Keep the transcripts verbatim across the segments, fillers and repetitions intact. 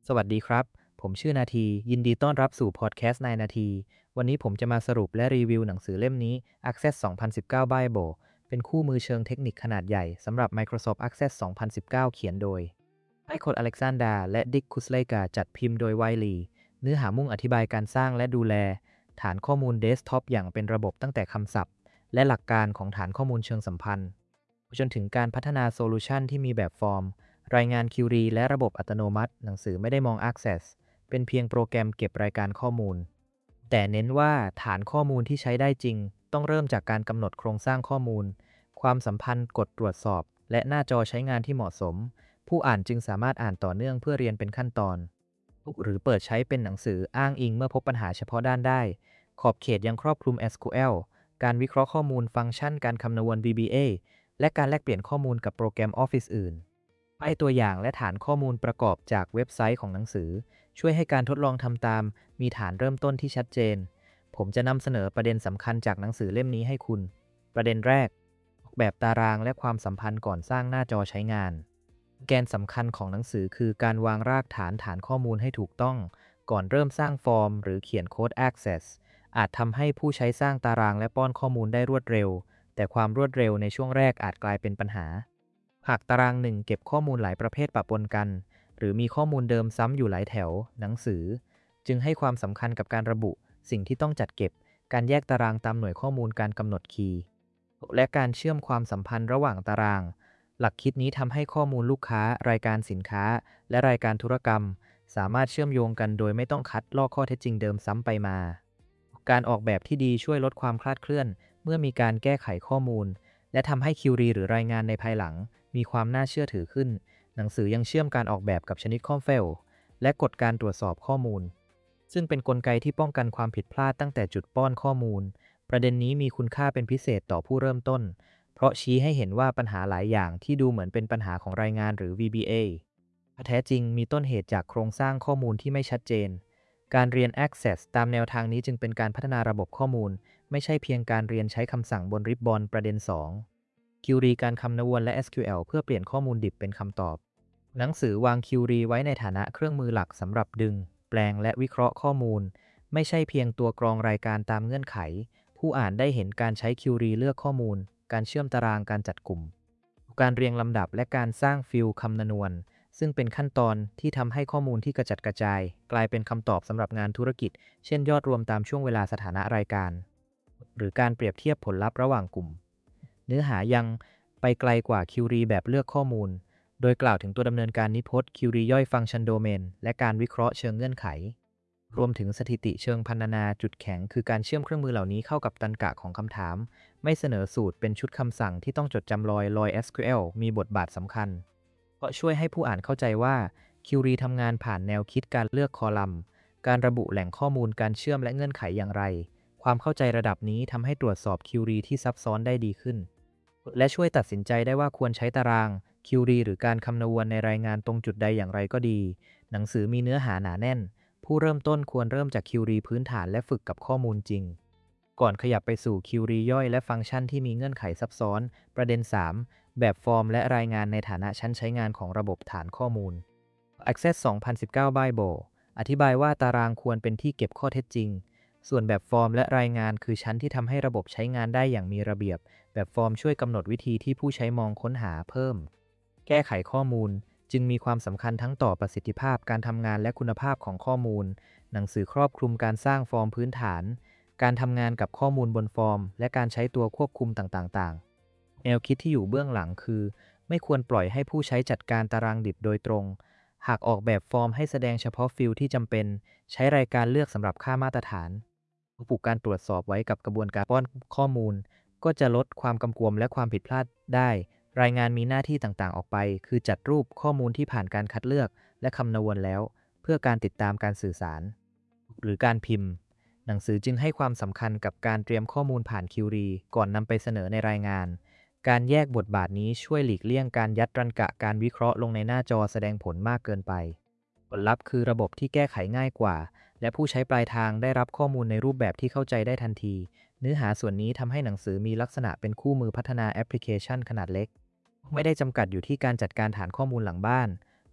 สวัสดีครับ ผมชื่อนาที ยินดีต้อนรับสู่พอดแคสต์นายนาที วันนี้ผมจะมาสรุปและรีวิวหนังสือเล่มนี้ Access สองพันสิบเก้า Bible เป็นคู่มือเชิงเทคนิคขนาดใหญ่สำหรับ Microsoft Access สองพันสิบเก้า เขียนโดยไอคอนอเล็กซานดาและดิกคุสเลกาจัดพิมพ์โดยไวลีเนื้อหามุ่งอธิบายการสร้างและดูแลฐานข้อมูลเดสก์ท็อปอย่างเป็นระบบตั้งแต่คำศัพท์และหลักการของฐานข้อมูลเชิงสัมพันธ์จนถึงการพัฒนาโซลูชันที่มีแบบฟอร์มรายงาน Query และระบบอัตโนมัติหนังสือไม่ได้มอง Access เป็นเพียงโปรแกรมเก็บรายการข้อมูลแต่เน้นว่าฐานข้อมูลที่ใช้ได้จริงต้องเริ่มจากการกำหนดโครงสร้างข้อมูลความสัมพันธ์กดตรวจสอบและหน้าจอใช้งานที่เหมาะสมผู้อ่านจึงสามารถอ่านต่อเนื่องเพื่อเรียนเป็นขั้นตอนหรือเปิดใช้เป็นหนังสืออ้างอิงเมื่อพบปัญหาเฉพาะด้านได้ขอบเขตยังครอบคลุม เอส คิว แอล การวิเคราะห์ข้อมูลฟังก์ชันการคำนวณ วี บี เอ และการแลกเปลี่ยนข้อมูลกับโปรแกรม Office อื่นไอ้ตัวอย่างและฐานข้อมูลประกอบจากเว็บไซต์ของหนังสือช่วยให้การทดลองทำตามมีฐานเริ่มต้นที่ชัดเจนผมจะนำเสนอประเด็นสำคัญจากหนังสือเล่มนี้ให้คุณประเด็นแรกออกแบบตารางและความสัมพันธ์ก่อนสร้างหน้าจอใช้งานแกนสำคัญของหนังสือคือการวางรากฐานฐานข้อมูลให้ถูกต้องก่อนเริ่มสร้างฟอร์มหรือเขียนโค้ด Access อาจทำให้ผู้ใช้สร้างตารางและป้อนข้อมูลได้รวดเร็วแต่ความรวดเร็วในช่วงแรกอาจกลายเป็นปัญหาหากตารางหนึ่งเก็บข้อมูลหลายประเภทปะปนกันหรือมีข้อมูลเดิมซ้ำอยู่หลายแถวหนังสือจึงให้ความสำคัญกับการระบุสิ่งที่ต้องจัดเก็บการแยกตารางตามหน่วยข้อมูลการกำหนดคีย์และการเชื่อมความสัมพันธ์ระหว่างตารางหลักคิดนี้ทำให้ข้อมูลลูกค้ารายการสินค้าและรายการธุรกรรมสามารถเชื่อมโยงกันโดยไม่ต้องคัดลอกข้อเท็จจริงเดิมซ้ำไปมาการออกแบบที่ดีช่วยลดความคลาดเคลื่อนเมื่อมีการแก้ไขข้อมูลและทำให้คิวรีหรือรายงานในภายหลังมีความน่าเชื่อถือขึ้นหนังสือยังเชื่อมการออกแบบกับชนิดข้อเฟลและกฎการตรวจสอบข้อมูลซึ่งเป็นกลไกที่ป้องกันความผิดพลาดตั้งแต่จุดป้อนข้อมูลประเด็นนี้มีคุณค่าเป็นพิเศษต่อผู้เริ่มต้นเพราะชี้ให้เห็นว่าปัญหาหลายอย่างที่ดูเหมือนเป็นปัญหาของรายงานหรือ วี บี เอ แท้จริงมีต้นเหตุจากโครงสร้างข้อมูลที่ไม่ชัดเจนการเรียน Access ตามแนวทางนี้จึงเป็นการพัฒนาระบบข้อมูลไม่ใช่เพียงการเรียนใช้คำสั่งบนริบบอนประเด็นสองคิวรีการคำนวณและ เอส คิว แอล เพื่อเปลี่ยนข้อมูลดิบเป็นคำตอบหนังสือวาง Query ไว้ในฐานะเครื่องมือหลักสำหรับดึงแปลงและวิเคราะห์ข้อมูลไม่ใช่เพียงตัวกรองรายการตามเงื่อนไขผู้อ่านได้เห็นการใช้ Query เลือกข้อมูลการเชื่อมตารางการจัดกลุ่มการเรียงลำดับและการสร้างฟิลด์คำนวณซึ่งเป็นขั้นตอนที่ทำให้ข้อมูลที่กระจัดกระจายกลายเป็นคำตอบสำหรับงานธุรกิจเช่นยอดรวมตามช่วงเวลาสถานะรายการหรือการเปรียบเทียบผลลัพธ์ระหว่างกลุ่มเนื้อหายังไปไกลกว่า Query แบบเลือกข้อมูลโดยกล่าวถึงตัวดำเนินการนิพจน์ Query ย่อยฟังก์ชันโดเมนและการวิเคราะห์เชิงเงื่อนไขรวมถึงสถิติเชิงพรรณนาจุดแข็งคือการเชื่อมเครื่องมือเหล่านี้เข้ากับตรรกะของคำถามไม่เสนอสูตรเป็นชุดคำสั่งที่ต้องจดจำลอยลอย เอส คิว แอล มีบทบาทสำคัญเพราะช่วยให้ผู้อ่านเข้าใจว่า Query ทำงานผ่านแนวคิดการเลือกคอลัมน์การระบุแหล่งข้อมูลการเชื่อมและเงื่อนไขอย่างไรความเข้าใจระดับนี้ทำให้ตรวจสอบ Query ที่ซับซ้อนได้ดีขึ้นและช่วยตัดสินใจได้ว่าควรใช้ตาราง Query หรือการคำนวณในรายงานตรงจุดใดอย่างไรก็ดีหนังสือมีเนื้อหาหนาแน่นผู้เริ่มต้นควรเริ่มจาก Query พื้นฐานและฝึกกับข้อมูลจริงก่อนขยับไปสู่ Query ย่อยและฟังก์ชันที่มีเงื่อนไขซับซ้อนประเด็นสามแบบฟอร์มและรายงานในฐานะชั้นใช้งานของระบบฐานข้อมูล Access สองพันสิบเก้า Bible อธิบายว่าตารางควรเป็นที่เก็บข้อเท็จจริงส่วนแบบฟอร์มและรายงานคือชั้นที่ทำให้ระบบใช้งานได้อย่างมีระเบียบแบบฟอร์มช่วยกำหนดวิธีที่ผู้ใช้มองค้นหาเพิ่มแก้ไขข้อมูลจึงมีความสำคัญทั้งต่อประสิทธิภาพการทำงานและคุณภาพของข้อมูลหนังสือครอบคลุมการสร้างฟอร์มพื้นฐานการทำงานกับข้อมูลบนฟอร์มและการใช้ตัวควบคุมต่างๆแนวคิดที่อยู่เบื้องหลังคือไม่ควรปล่อยให้ผู้ใช้จัดการตารางดิบโดยตรงหากออกแบบฟอร์มให้แสดงเฉพาะฟิลด์ที่จำเป็นใช้รายการเลือกสำหรับค่ามาตรฐานผูกการตรวจสอบไว้กับกระบวนการป้อนข้อมูลก็จะลดความกำกวมและความผิดพลาดได้รายงานมีหน้าที่ต่างๆออกไปคือจัดรูปข้อมูลที่ผ่านการคัดเลือกและคำนวณแล้วเพื่อการติดตามการสื่อสารหรือการพิมพ์หนังสือจึงให้ความสำคัญกับการเตรียมข้อมูลผ่าน Query ก่อนนำไปเสนอในรายงานการแยกบทบาทนี้ช่วยหลีกเลี่ยงการยัดตรรกะการวิเคราะห์ลงในหน้าจอแสดงผลมากเกินไปผลลัพธ์คือระบบที่แก้ไขง่ายกว่าและผู้ใช้ปลายทางได้รับข้อมูลในรูปแบบที่เข้าใจได้ทันทีเนื้อหาส่วนนี้ทำให้หนังสือมีลักษณะเป็นคู่มือพัฒนาแอปพลิเคชันขนาดเล็กไม่ได้จำกัดอยู่ที่การจัดการฐานข้อมูลหลังบ้านเพ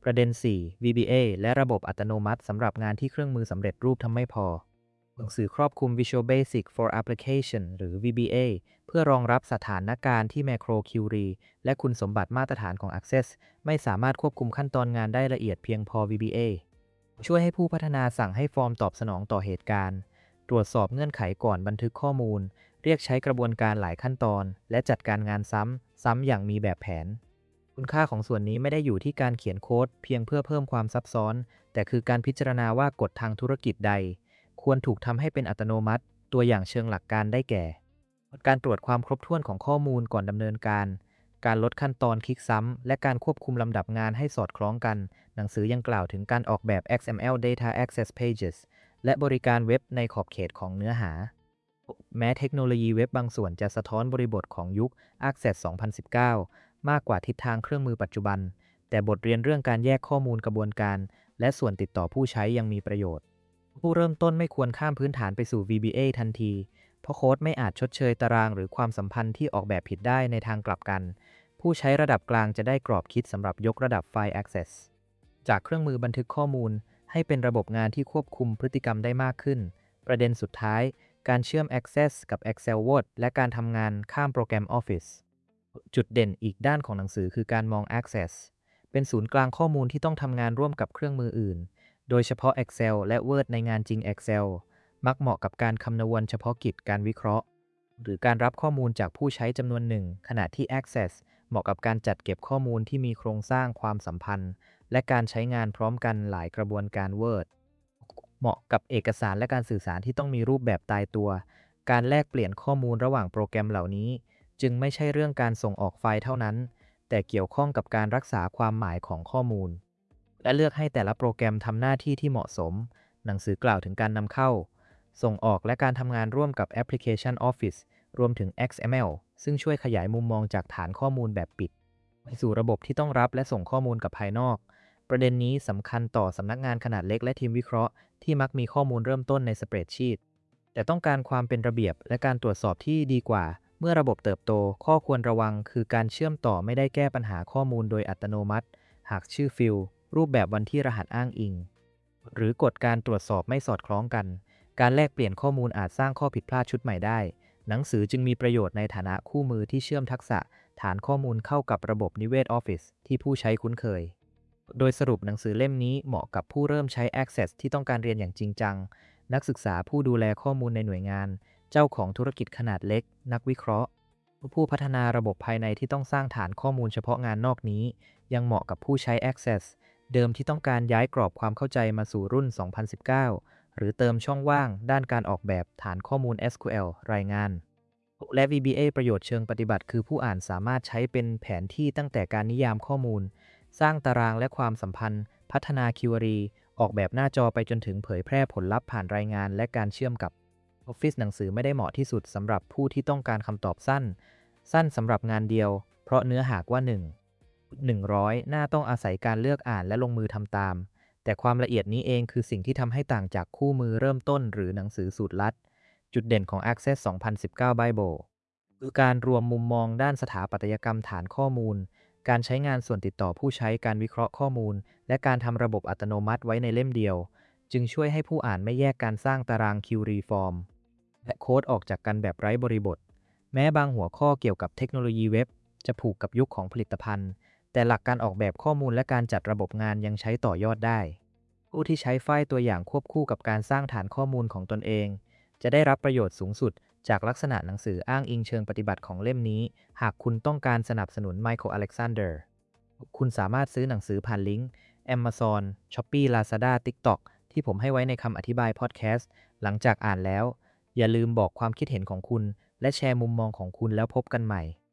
ประเด็น สี่ วี บี เอ และระบบอัตโนมัติสำหรับงานที่เครื่องมือสำเร็จรูปทำไม่พอหนังสือครอบคลุม Visual Basic for Application หรือ วี บี เอ เพื่อรองรับสถานการณ์ที่ Macro Query และคุณสมบัติมาตรฐานของ Access ไม่สามารถควบคุมขั้นตอนงานได้ละเอียดเพียงพอ วี บี เอ ช่วยให้ผู้พัฒนาสั่งให้ฟอร์มตอบสนองต่อเหตุการณ์ตรวจสอบเงื่อนไขก่อนบันทึกข้อมูลเรียกใช้กระบวนการหลายขั้นตอนและจัดการงานซ้ำซ้ำอย่างมีแบบแผนคุณค่าของส่วนนี้ไม่ได้อยู่ที่การเขียนโค้ดเพียงเพื่อเพิ่มความซับซ้อนแต่คือการพิจารณาว่ากฎทางธุรกิจใดควรถูกทำให้เป็นอัตโนมัติตัวอย่างเชิงหลักการได้แก่การตรวจความครบถ้วนของข้อมูลก่อนดำเนินการการลดขั้นตอนคลิกซ้ำและการควบคุมลำดับงานให้สอดคล้องกันหนังสือยังกล่าวถึงการออกแบบ เอ็กซ์ เอ็ม แอล Data Access Pages และบริการเว็บในขอบเขตของเนื้อหาแม้เทคโนโลยีเว็บบางส่วนจะสะท้อนบริบทของยุค Access สองพันสิบเก้า มากกว่าทิศทางเครื่องมือปัจจุบันแต่บทเรียนเรื่องการแยกข้อมูลกระบวนการและส่วนติดต่อผู้ใช้ยังมีประโยชน์ผู้เริ่มต้นไม่ควรข้ามพื้นฐานไปสู่ วี บี เอ ทันทีเพราะโค้ดไม่อาจชดเชยตารางหรือความสัมพันธ์ที่ออกแบบผิดได้ในทางกลับกันผู้ใช้ระดับกลางจะได้กรอบคิดสำหรับยกระดับไฟล์ Access จากเครื่องมือบันทึกข้อมูลให้เป็นระบบงานที่ควบคุมพฤติกรรมได้มากขึ้นประเด็นสุดท้ายการเชื่อม Access กับ Excel Word และการทำงานข้ามโปรแกรม Office จุดเด่นอีกด้านของหนังสือคือการมอง Access เป็นศูนย์กลางข้อมูลที่ต้องทำงานร่วมกับเครื่องมืออื่นโดยเฉพาะ Excel และ Word ในงานจริง Excel มักเหมาะกับการคำนวณเฉพาะกิจการวิเคราะห์หรือการรับข้อมูลจากผู้ใช้จำนวนหนึ่งขณะที่ Access เหมาะกับการจัดเก็บข้อมูลที่มีโครงสร้างความสัมพันธ์และการใช้งานพร้อมกันหลายกระบวนการ Word เหมาะกับเอกสารและการสื่อสารที่ต้องมีรูปแบบตายตัวการแลกเปลี่ยนข้อมูลระหว่างโปรแกรมเหล่านี้จึงไม่ใช่เรื่องการส่งออกไฟล์เท่านั้นแต่เกี่ยวข้องกับการรักษาความหมายของข้อมูลและเลือกให้แต่ละโปรแกรมทำหน้าที่ที่เหมาะสมหนังสือกล่าวถึงการนำเข้าส่งออกและการทำงานร่วมกับแอปพลิเคชัน Office รวมถึง เอ็กซ์ เอ็ม แอล ซึ่งช่วยขยายมุมมองจากฐานข้อมูลแบบปิดไปสู่ระบบที่ต้องรับและส่งข้อมูลกับภายนอกประเด็นนี้สำคัญต่อสำนักงานขนาดเล็กและทีมวิเคราะห์ที่มักมีข้อมูลเริ่มต้นในสเปรดชีตแต่ต้องการความเป็นระเบียบและการตรวจสอบที่ดีกว่าเมื่อระบบเติบโตข้อควรระวังคือการเชื่อมต่อไม่ได้แก้ปัญหาข้อมูลโดยอัตโนมัติหากชื่อฟิลรูปแบบวันที่รหัสอ้างอิงหรือกฎการตรวจสอบไม่สอดคล้องกันการแลกเปลี่ยนข้อมูลอาจสร้างข้อผิดพลาดชุดใหม่ได้หนังสือจึงมีประโยชน์ในฐานะคู่มือที่เชื่อมทักษะฐานข้อมูลเข้ากับระบบนิเวศ Office ที่ผู้ใช้คุ้นเคยโดยสรุปหนังสือเล่มนี้เหมาะกับผู้เริ่มใช้ Access ที่ต้องการเรียนอย่างจริงจังนักศึกษาผู้ดูแลข้อมูลในหน่วยงานเจ้าของธุรกิจขนาดเล็กนักวิเคราะห์ผู้พัฒนาระบบภายในที่ต้องสร้างฐานข้อมูลเฉพาะงานนอกนี้ยังเหมาะกับผู้ใช้ Access เดิมที่ต้องการย้ายกรอบความเข้าใจมาสู่รุ่น สองพันสิบเก้า หรือเติมช่องว่างด้านการออกแบบฐานข้อมูล เอส คิว แอล รายงานและ วี บี เอ ประโยชน์เชิงปฏิบัติคือผู้อ่านสามารถใช้เป็นแผนที่ตั้งแต่การนิยามข้อมูลสร้างตารางและความสัมพันธ์พัฒนา Query ออกแบบหน้าจอไปจนถึงเผยแพร่ผลลัพธ์ผ่านรายงานและการเชื่อมกับ Office หนังสือไม่ได้เหมาะที่สุดสำหรับผู้ที่ต้องการคำตอบสั้นสั้นสำหรับงานเดียวเพราะเนื้อหากว่า หนึ่ง หนึ่งร้อย หน้าต้องอาศัยการเลือกอ่านและลงมือทำตามแต่ความละเอียดนี้เองคือสิ่งที่ทำให้ต่างจากคู่มือเริ่มต้นหรือหนังสือสูตรลัดจุดเด่นของ Access สองพันสิบเก้า Bible คือการรวมมุมมองด้านสถาปัตยกรรมฐานข้อมูลการใช้งานส่วนติดต่อผู้ใช้การวิเคราะห์ข้อมูลและการทำระบบอัตโนมัติไว้ในเล่มเดียวจึงช่วยให้ผู้อ่านไม่แยกการสร้างตาราง Query Form และโค้ดออกจากกันแบบไร้บริบทแม้บางหัวข้อเกี่ยวกับเทคโนโลยีเว็บจะผูกกับยุคของผลิตภัณฑ์แต่หลักการออกแบบข้อมูลและการจัดระบบงานยังใช้ต่อยอดได้ผู้ที่ใช้ไฟล์ตัวอย่างควบคู่กับการสร้างฐานข้อมูลของตนเองจะได้รับประโยชน์สูงสุดจากลักษณะหนังสืออ้างอิงเชิงปฏิบัติของเล่มนี้หากคุณต้องการสนับสนุน Michael Alexander คุณสามารถซื้อหนังสือผ่านลิงก์ Amazon, Shopee, Lazada, TikTok ที่ผมให้ไว้ในคำอธิบายพอดแคสต์หลังจากอ่านแล้วอย่าลืมบอกความคิดเห็นของคุณและแชร์มุมมองของคุณแล้วพบกันใหม่